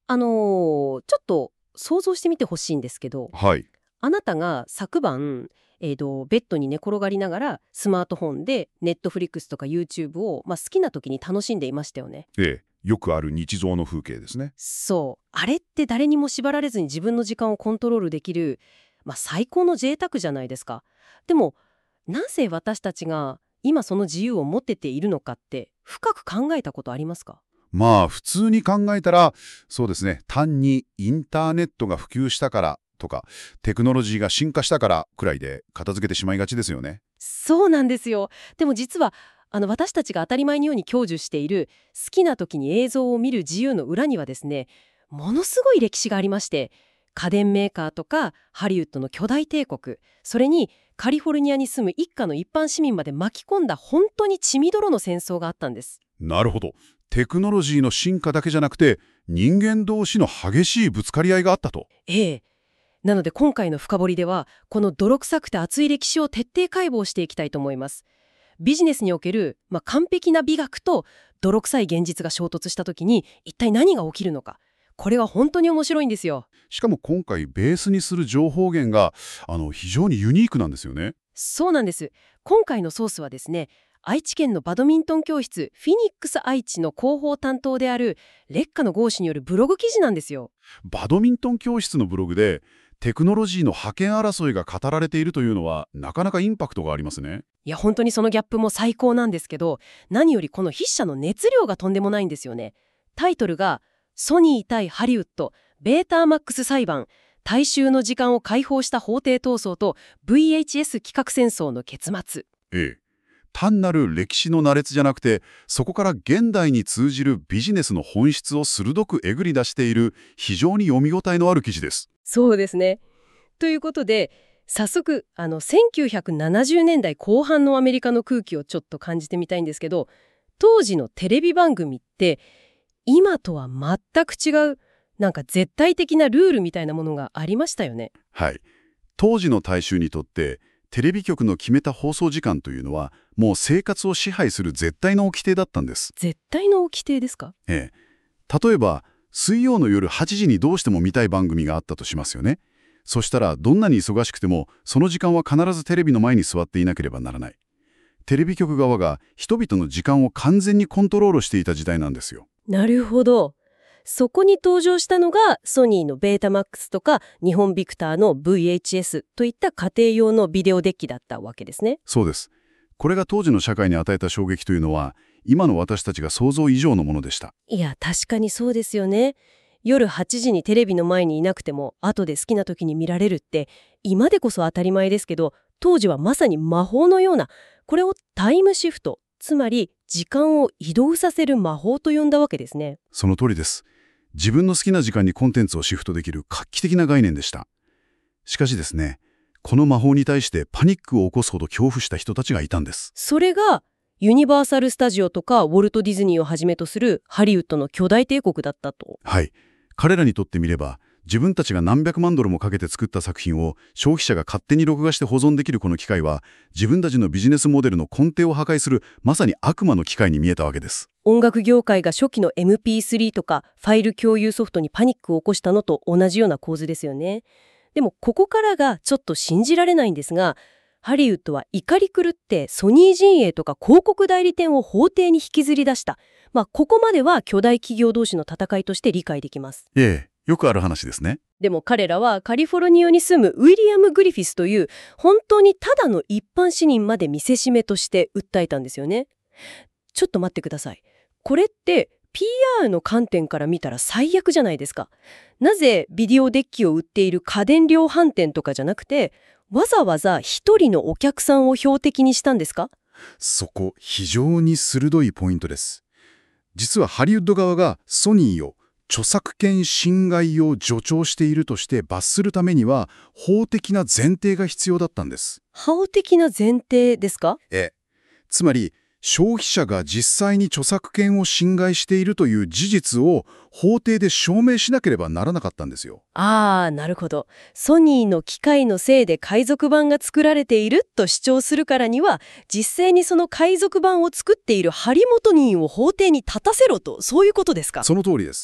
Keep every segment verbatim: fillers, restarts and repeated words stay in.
あのーちょっと想像してみてほしいんですけど、 はい。 あなたが昨晩、えーと、ベッドに寝転がりながらスマートフォンでネットフリックスとか YouTube を、まあ、好きな時に楽しんでいましたよね。 ええ、よくある日常の風景ですね。 そう。あれって誰にも縛られずに自分の時間をコントロールできる、まあ、最高の贅沢じゃないですか。でも、なぜ私たちが今その自由を持てているのかって深く考えたことありますか？ まあ、普通に考えたら、そうですね、単にインターネットが普及したからとか、テクノロジーが進化したからくらいで片付けてしまいがちですよね。 そうなんですよ。でも実はあの私たちが当たり前のように享受している好きな時に映像を見る自由の裏にはですね、ものすごい歴史がありまして、家電メーカーとかハリウッドの巨大帝国、それにカリフォルニアに住む一家の一般市民まで巻き込んだ本当に血みどろの戦争があったんです。 なるほど。テクノロジーの進化だけじゃなくて、人間同士の激しいぶつかり合いがあったと。 ええ。なので今回の深掘りではこの泥臭くて熱い歴史を徹底解剖していきたいと思います。ビジネスにおける、まあ、完璧な美学と泥臭い現実が衝突した時に一体何が起きるのか。これは本当に面白いんですよ。 しかも今回ベースにする情報源があの非常にユニークなんですよね。 そうなんです。今回のソースはですね、愛知県のバドミントン教室フィニックス愛知の広報担当である烈火の豪士によるブログ記事なんですよ。 バドミントン教室のブログでテクノロジーの覇権争いが語られているというのはなかなかインパクトがありますね。 いや本当にそのギャップも最高なんですけど、何よりこの筆者の熱量がとんでもないんですよね。タイトルがソニー対ハリウッドベーターマックス裁判、大衆の時間を解放した法廷闘争と ブイエイチエス 企画戦争の結末。 ええ。単なる歴史の羅列じゃなくて、そこから現代に通じるビジネスの本質を鋭くえぐり出している非常に読み応えのある記事です。 そうですね。ということで早速あのせんきゅうひゃくななじゅうねんだいこう半のアメリカの空気をちょっと感じてみたいんですけど、当時のテレビ番組って今とは全く違う、なんか絶対的なルールみたいなものがありましたよね。 はい。当時の大衆にとってテレビ局の決めた放送時間というのはもう生活を支配する絶対の掟だったんです。 絶対の規定ですか？ ええ。例えば水曜の夜はちじにどうしても見たい番組があったとしますよね。そしたらどんなに忙しくてもその時間は必ずテレビの前に座っていなければならない。テレビ局側が人々の時間を完全にコントロールしていた時代なんですよ。 なるほど。そこに登場したのがソニーのベータマックスとか日本ビクターの ブイエイチエス といった家庭用のビデオデッキだったわけですね。 そうです。これが当時の社会に与えた衝撃というのは今の私たちが想像以上のものでした。 いや確かにそうですよね。夜はちじにテレビの前にいなくても後で好きな時に見られるって今でこそ当たり前ですけど、当時はまさに魔法のような、これをタイムシフト、つまり時間を移動させる魔法と呼んだわけですね。 その通りです。自分の好きな時間にコンテンツをシフトできる画期的な概念でした。しかしですね、この魔法に対してパニックを起こすほど恐怖した人たちがいたんです。 それがユニバーサル・スタジオとかウォルト・ディズニーをはじめとするハリウッドの巨大帝国だったと。 はい。彼らにとってみれば、自分たちが何百万ドルもかけて作った作品を消費者が勝手に録画して保存できるこの機会は、自分たちのビジネスモデルの根底を破壊するまさに悪魔の機会に見えたわけです。 音楽業界が初期の エムピースリー とかファイル共有ソフトにパニックを起こしたのと同じような構図ですよね。でもここからがちょっと信じられないんですが、ハリウッドは怒り狂ってソニー陣営とか広告代理店を法廷に引きずり出した。まあここまでは巨大企業同士の戦いとして理解できます。 ええ、よくある話ですね。 でも彼らはカリフォルニアに住むウィリアム・グリフィスという本当にただの一般市民まで見せしめとして訴えたんですよね。ちょっと待ってください。これって ピーアール の観点から見たら最悪じゃないですか。なぜビデオデッキを売っている家電量販店とかじゃなくて、わざわざ一人のお客さんを標的にしたんですか？ そこ、非常に鋭いポイントです。実はハリウッド側がソニーを著作権侵害を助長しているとして罰するためには法的な前提が必要だったんです。 法的な前提ですか？ ええ。つまり消費者が実際に著作権を侵害しているという事実を法廷で証明しなければならなかったんですよ。 ああ、なるほど。ソニーの機械のせいで海賊版が作られていると主張するからには、実際にその海賊版を作っている張本人を法廷に立たせろと、そういうことですか？ その通りです。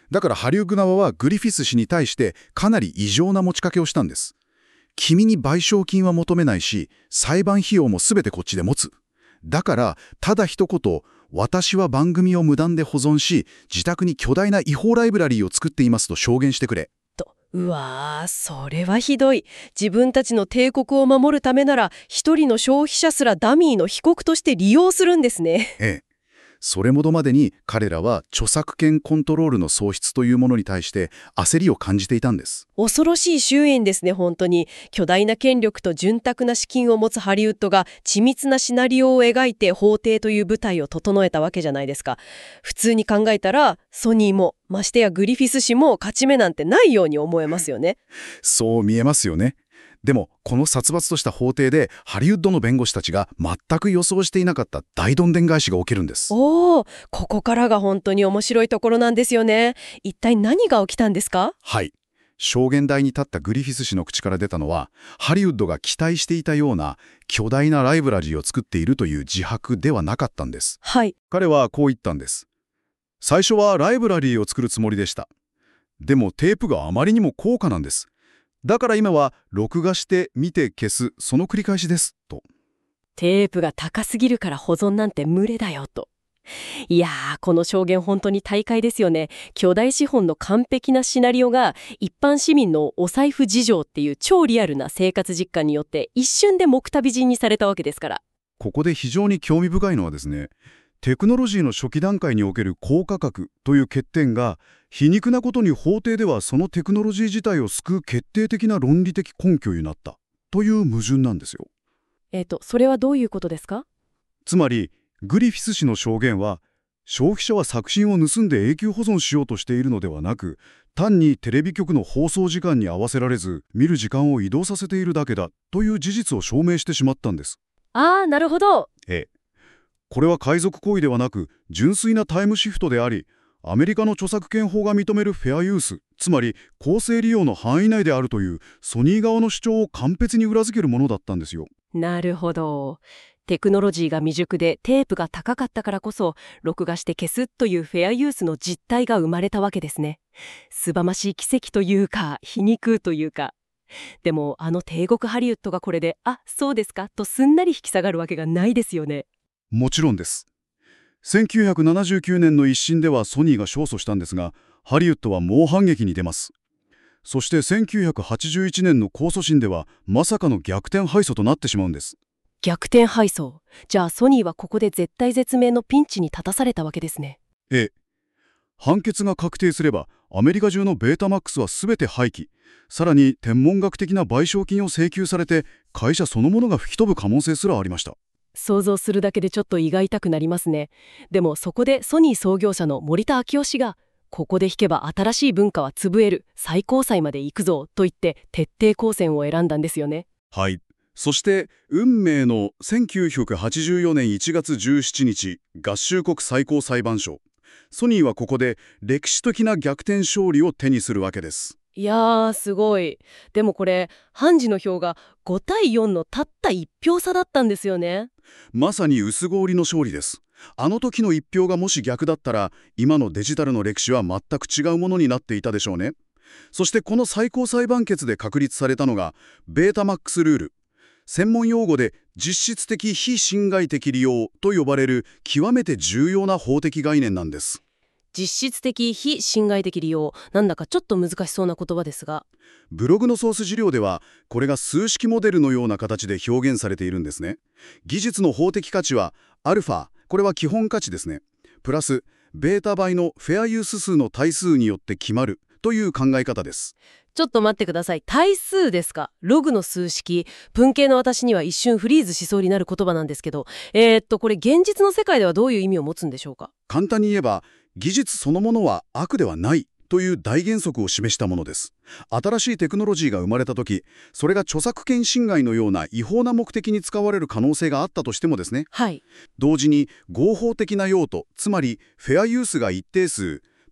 だからハリウッド側はグリフィス氏に対してかなり異常な持ちかけをしたんです。君に賠償金は求めないし、裁判費用も全てこっちで持つ。だから、ただ一言、私は番組を無断で保存し、自宅に巨大な違法ライブラリーを作っていますと証言してくれ。 と、うわー、それはひどい。自分たちの帝国を守るためなら、一人の消費者すらダミーの被告として利用するんですね。 ええ。それほどまでに彼らは著作権コントロールの喪失というものに対して焦りを感じていたんです。 恐ろしい終焉ですね、本当に。巨大な権力と潤沢な資金を持つハリウッドが緻密なシナリオを描いて法廷という舞台を整えたわけじゃないですか。普通に考えたらソニーもましてやグリフィス氏も勝ち目なんてないように思えますよね。 そう見えますよね。でもこの殺伐とした法廷でハリウッドの弁護士たちが全く予想していなかった大どんでん返しが起きるんです。 おー、ここからが本当に面白いところなんですよね。一体何が起きたんですか？ はい。証言台に立ったグリフィス氏の口から出たのは、ハリウッドが期待していたような巨大なライブラリーを作っているという自白ではなかったんです。 はい。 彼はこう言ったんです。最初はライブラリーを作るつもりでした。でもテープがあまりにも高価なんです。だから今は録画して見て消す、その繰り返しですと。 テープが高すぎるから保存なんて無理だよと。いやー、この証言本当に大会ですよね。巨大資本の完璧なシナリオが一般市民のお財布事情っていう超リアルな生活実感によって一瞬で目た美人にされたわけですから。 ここで非常に興味深いのはですね、テクノロジーの初期段階における高価格という欠点が皮肉なことに法廷ではそのテクノロジー自体を救う決定的な論理的根拠になったという矛盾なんですよ。 えっと、それはどういうことですか？ つまりグリフィス氏の証言は、消費者は作品を盗んで永久保存しようとしているのではなく、単にテレビ局の放送時間に合わせられず見る時間を移動させているだけだという事実を証明してしまったんです。 ああ、なるほど。 ええ。これは海賊行為ではなく純粋なタイムシフトであり、アメリカの著作権法が認めるフェアユース、つまり公正利用の範囲内であるというソニー側の主張を完璧に裏付けるものだったんですよ。 なるほど。テクノロジーが未熟でテープが高かったからこそ録画して消すというフェアユースの実態が生まれたわけですね。素晴ましい奇跡というか皮肉というか。でもあの帝国ハリウッドがこれであ、そうですかとすんなり引き下がるわけがないですよね。 もちろんです。せんきゅうひゃくななじゅうきゅうねんの一審ではソニーが勝訴したんですが、ハリウッドは猛反撃に出ます。そしてせんきゅうひゃくはちじゅういちねんの控訴審ではまさかの逆転敗訴となってしまうんです。 逆転敗訴。じゃあソニーはここで絶体絶命のピンチに立たされたわけですね。 ええ。判決が確定すればアメリカ中のベータマックスは全て廃棄、さらに天文学的な賠償金を請求されて会社そのものが吹き飛ぶ可能性すらありました。 想像するだけでちょっと胃が痛くなりますね。でもそこでソニー創業者の森田昭夫氏がここで引けば新しい文化は潰れる、最高裁まで行くぞと言って徹底抗戦を選んだんですよね。 はい。そして運命のせんきゅうひゃくはちじゅうよねんいちがつじゅうしちにち、合衆国最高裁判所。ソニーはここで歴史的な逆転勝利を手にするわけです。 いやー、すごい。でもこれ判事の票がごたいよんのたったいちひょう差だったんですよね。 まさに薄氷の勝利です。あの時のいち票がもし逆だったら今のデジタルの歴史は全く違うものになっていたでしょうね。そしてこの最高裁判決で確立されたのがベータマックスルール。専門用語で実質的非侵害的利用と呼ばれる極めて重要な法的概念なんです。 実質的非侵害的利用、なんだかちょっと難しそうな言葉ですが、 ブログのソース資料ではこれが数式モデルのような形で表現されているんですね。技術の法的価値はアルファ、これは基本価値ですね、プラスベータ倍のフェアユース数の対数によって決まるという考え方です。 ちょっと待ってください。対数ですか？ログの数式。文系の私には一瞬フリーズしそうになる言葉なんですけど、えー、っとこれ現実の世界ではどういう意味を持つんでしょうか？ 簡単に言えば技術そのものは悪ではないという大原則を示したものです。新しいテクノロジーが生まれた時、それが著作権侵害のような違法な目的に使われる可能性があったとしてもですね、 はい。 同時に合法的な用途、つまりフェアユースが一定数、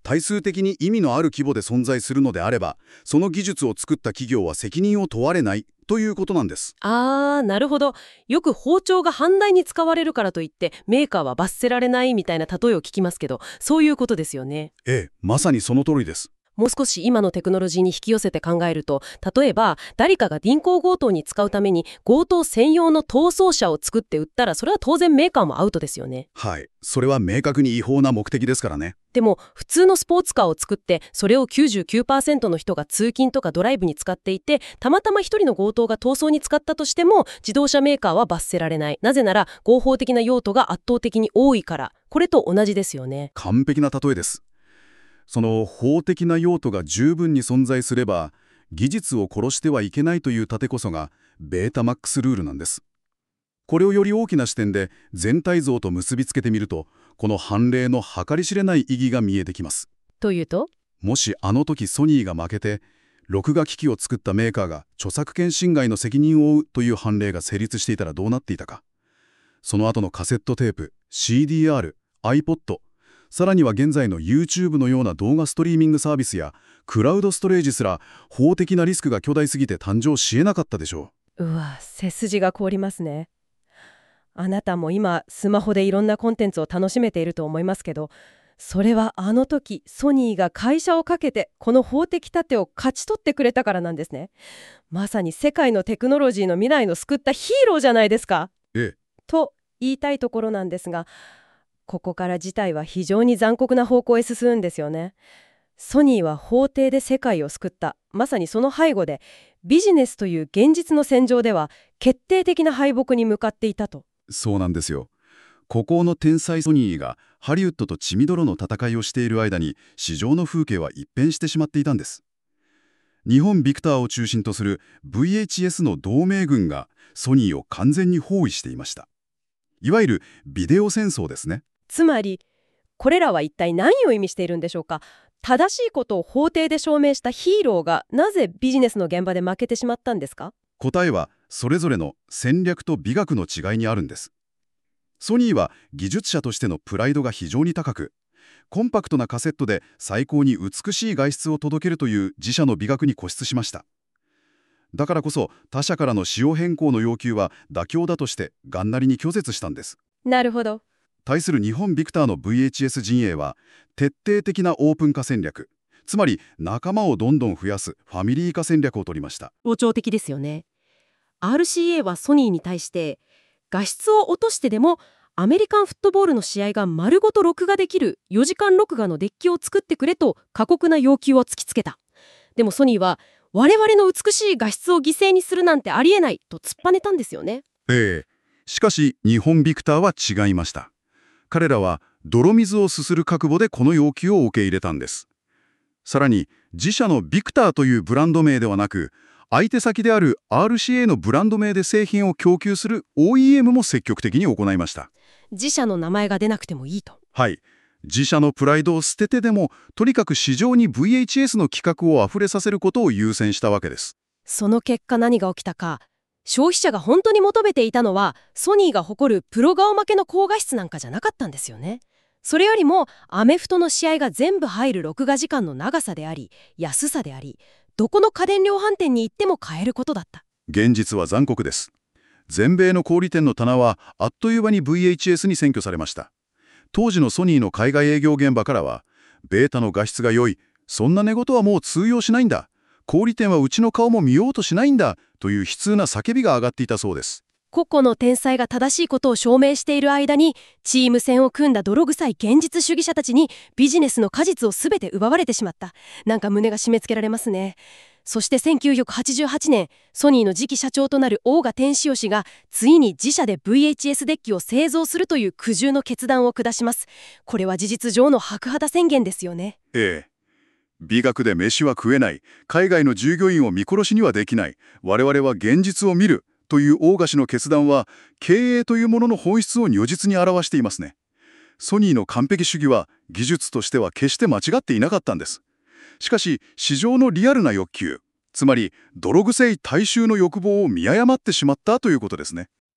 対数的に意味のある規模で存在するのであれば、その技術を作った企業は責任を問われないということなんです。 あー、なるほど。よく包丁が反対に使われるからといってメーカーは罰せられないみたいな例えを聞きますけど、そういうことですよね。 ええ、まさにその通りです。 もう少し今のテクノロジーに引き寄せて考えると、例えば誰かが銀行強盗に使うために強盗専用の逃走車を作って売ったら、それは当然メーカーもアウトですよね。 はい。それは明確に違法な目的ですからね。 でも普通のスポーツカーを作って、それを きゅうじゅうきゅうパーセント の人が通勤とかドライブに使っていて、たまたま一人の強盗が逃走に使ったとしても自動車メーカーは罰せられない。なぜなら合法的な用途が圧倒的に多いから。これと同じですよね。 完璧な例えです。その法的な用途が十分に存在すれば、技術を殺してはいけないという盾こそがベータマックスルールなんです。これをより大きな視点で全体像と結びつけてみると、この判例の計り知れない意義が見えてきます。 というと、 もしあの時ソニーが負けて、録画機器を作ったメーカーが著作権侵害の責任を負うという判例が成立していたらどうなっていたか。その後のカセットテープ、シーディーアール、iPod、さらには現在の YouTube のような動画ストリーミングサービスやクラウドストレージすら、法的なリスクが巨大すぎて誕生し得なかったでしょうわ、背筋が凍りますね。あなたも今スマホでいろんなコンテンツを楽しめていると思いますけど、それはあの時ソニーが会社をかけてこの法的盾を勝ち取ってくれたからなんですね。まさに世界のテクノロジーの未来の救ったヒーローじゃないですか。 ええ。 と言いたいところなんですが、ここから事態は非常に残酷な方向へ進むんですよね。ソニーは法廷で世界を救った。まさにその背後でビジネスという現実の戦場では決定的な敗北に向かっていたと。 そうなんですよ。孤高の天才ソニーがハリウッドと血みどろの戦いをしている間に、市場の風景は一変してしまっていたんです。日本ビクターを中心とする ブイエイチエス の同盟軍がソニーを完全に包囲していました。いわゆるビデオ戦争ですね。 つまりこれらは一体何を意味しているんでしょうか。正しいことを法廷で証明したヒーローがなぜビジネスの現場で負けてしまったんですか。 答えはそれぞれの戦略と美学の違いにあるんです。ソニーは技術者としてのプライドが非常に高く、コンパクトなカセットで最高に美しい外出を届けるという自社の美学に固執しました。だからこそ他社からの仕様変更の要求は妥協だとしてがんなりに拒絶したんです。 なるほど。 対する日本ビクターの ブイエイチエス 陣営は徹底的なオープン化戦略、つまり仲間をどんどん増やすファミリー化戦略を取りました。 象徴的ですよね。 アールシーエー はソニーに対して画質を落としてでもアメリカンフットボールの試合が丸ごと録画できるよじかん録画のデッキを作ってくれと過酷な要求を突きつけた。でもソニーは我々の美しい画質を犠牲にするなんてありえないと突っぱねたんですよね。 ええ。しかし日本ビクターは違いました。彼らは泥水をすする覚悟でこの要求を受け入れたんです。さらに自社のビクターというブランド名ではなく、相手先である アールシーエー のブランド名で製品を供給する オーイーエム も積極的に行いました。 自社の名前が出なくてもいいと。 はい。自社のプライドを捨ててでも、とにかく市場に ブイエイチエス の企画をあふれさせることを優先したわけです。 その結果何が起きたか。消費者が本当に求めていたのはソニーが誇るプロ顔負けの高画質なんかじゃなかったんですよね。それよりもアメフトの試合が全部入る録画時間の長さであり、安さであり、どこの家電量販店に行っても買えることだった。 現実は残酷です。全米の小売店の棚はあっという間に ブイエイチエス に占拠されました。当時のソニーの海外営業現場からは、ベータの画質が良い、そんな寝言はもう通用しないんだ、小売店はうちの顔も見ようとしないんだという悲痛な叫びが上がっていたそうです。 個々の天才が正しいことを証明している間に、チーム戦を組んだ泥臭い現実主義者たちにビジネスの果実を全て奪われてしまった。なんか胸が締め付けられますね。そしてせんきゅうひゃくはちじゅうはちねん、ソニーの次期社長となる大賀天塩氏がついに自社で ブイエイチエス デッキを製造するという苦渋の決断を下します。これは事実上の白旗宣言ですよね。 ええ。美学で飯は食えない、海外の従業員を見殺しにはできない、我々は現実を見るという大賀氏の決断は、経営というものの本質を如実に表していますね。ソニーの完璧主義は技術としては決して間違っていなかったんです。しかし市場のリアルな欲求、つまり泥臭い大衆の欲望を見誤ってしまったということですね。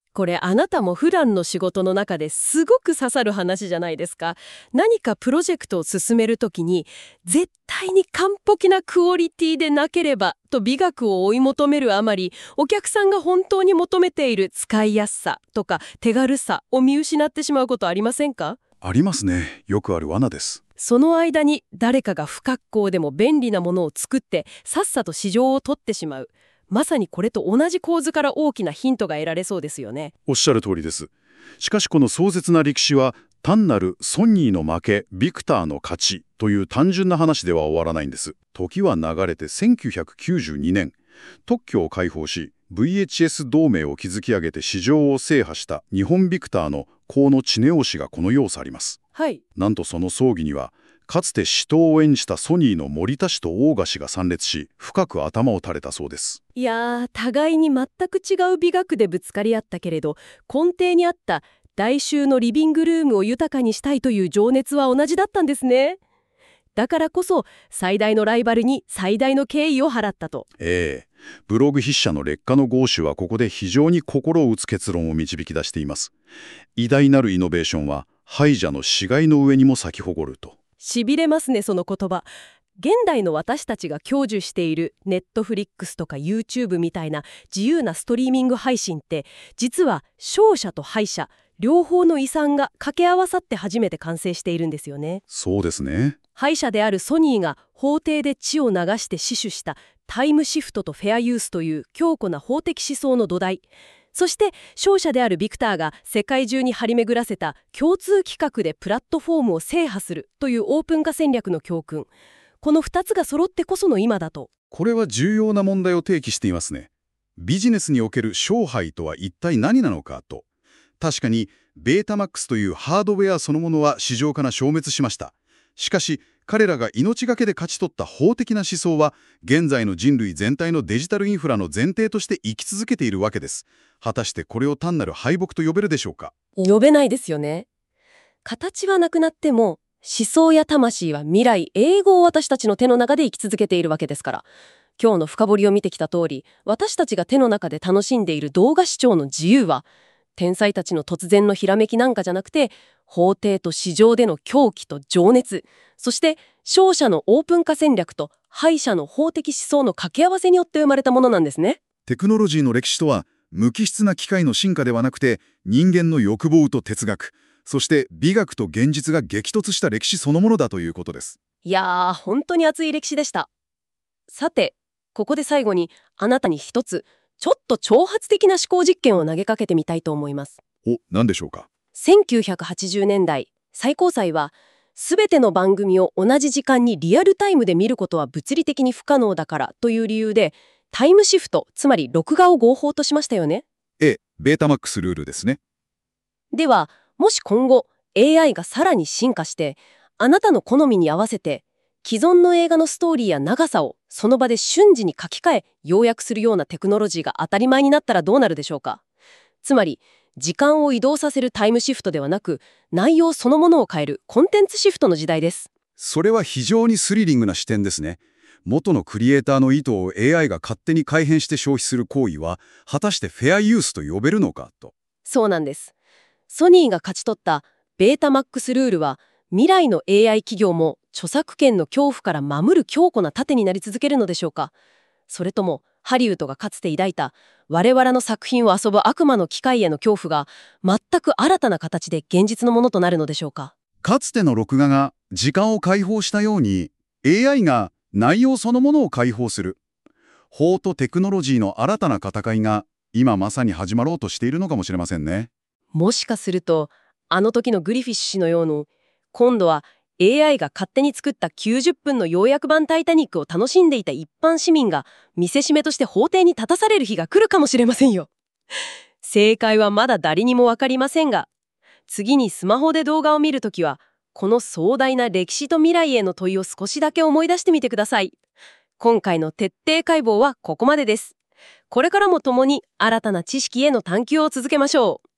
これあなたも普段の仕事の中ですごく刺さる話じゃないですか。何かプロジェクトを進めるときに絶対に完璧なクオリティでなければと美学を追い求めるあまり、お客さんが本当に求めている使いやすさとか手軽さを見失ってしまうことありませんか？ ありますね。よくある罠です。 その間に誰かが不格好でも便利なものを作ってさっさと市場を取ってしまう。まさにこれと同じ構図から大きなヒントが得られそうですよね。 おっしゃる通りです。しかしこの壮絶な歴史は単なるソニーの負け、ビクターの勝ちという単純な話では終わらないんです。時は流れてせんきゅうひゃくきゅうじゅうにねん、特許を解放し ブイエイチエス 同盟を築き上げて市場を制覇した日本ビクターの河野千音氏がこの世を去ります。 はい。 なんとその葬儀にはかつて死闘を演じたソニーの森田氏と大賀氏が参列し、深く頭を垂れたそうです。 いやー、互いに全く違う美学でぶつかり合ったけれど、根底にあった大衆のリビングルームを豊かにしたいという情熱は同じだったんですね。だからこそ最大のライバルに最大の敬意を払ったと。 ええ、ブログ筆者の劣化の豪州はここで非常に心を打つ結論を導き出しています。偉大なるイノベーションは敗者の死骸の上にも咲き誇ると。 しびれますね、その言葉。現代の私たちが享受しているネットフリックスとか YouTube みたいな自由なストリーミング配信って、実は勝者と敗者両方の遺産が掛け合わさって初めて完成しているんですよね。 そうですね。 敗者であるソニーが法廷で血を流して死守したタイムシフトとフェアユースという強固な法的思想の土台。そして勝者であるビクターが世界中に張り巡らせた共通規格でプラットフォームを制覇するというオープン化戦略の教訓。このふたつが揃ってこその今だと。 これは重要な問題を提起していますね。ビジネスにおける勝敗とは一体何なのかと。確かにベータマックスというハードウェアそのものは市場から消滅しました。しかし彼らが命がけで勝ち取った法的な思想は現在の人類全体のデジタルインフラの前提として生き続けているわけです。果たしてこれを単なる敗北と呼べるでしょうか？ 呼べないですよね。形はなくなっても思想や魂は未来永劫私たちの手の中で生き続けているわけですから。今日の深掘りを見てきた通り、私たちが手の中で楽しんでいる動画視聴の自由は天才たちの突然のひらめきなんかじゃなくて、法廷と市場での狂気と情熱、そして勝者のオープン化戦略と敗者の法的思想の掛け合わせによって生まれたものなんですね。 テクノロジーの歴史とは無機質な機械の進化ではなくて、人間の欲望と哲学、そして美学と現実が激突した歴史そのものだということです。 いやー、本当に熱い歴史でした。さて、ここで最後にあなたに一つちょっと挑発的な思考実験を投げかけてみたいと思います。 お、何でしょうか？ せんきゅうひゃくはちじゅうねんだい、最高裁はすべての番組を同じ時間にリアルタイムで見ることは物理的に不可能だからという理由でタイムシフト、つまり録画を合法としましたよね。 ええ、ベータマックスルールですね。 では、もし今後 エーアイ がさらに進化してあなたの好みに合わせて既存の映画のストーリーや長さをその場で瞬時に書き換え要約するようなテクノロジーが当たり前になったらどうなるでしょうか？つまり時間を移動させるタイムシフトではなく、内容そのものを変えるコンテンツシフトの時代です。 それは非常にスリリングな視点ですね。元のクリエイターの意図を エーアイ が勝手に改変して消費する行為は果たしてフェアユースと呼べるのかと。 そうなんです。ソニーが勝ち取ったベータマックスルールは未来の エーアイ 企業も著作権の恐怖から守る強固な盾になり続けるのでしょうか？それともハリウッドがかつて抱いた我々の作品を遊ぶ悪魔の機械への恐怖が全く新たな形で現実のものとなるのでしょうか？ かつての録画が時間を解放したように エーアイ が内容そのものを解放する。法とテクノロジーの新たな戦いが今まさに始まろうとしているのかもしれませんね。 もしかするとあの時のグリフィッシュ氏のように今度は エーアイ が勝手に作ったきゅうじゅっぷんの要約版タイタニックを楽しんでいた一般市民が見せしめとして法廷に立たされる日が来るかもしれませんよ。正解はまだ誰にもわかりませんが、次にスマホで動画を見るときはこの壮大な歴史と未来への問いを少しだけ思い出してみてください。今回の徹底解剖はここまでです。これからも共に新たな知識への探求を続けましょう。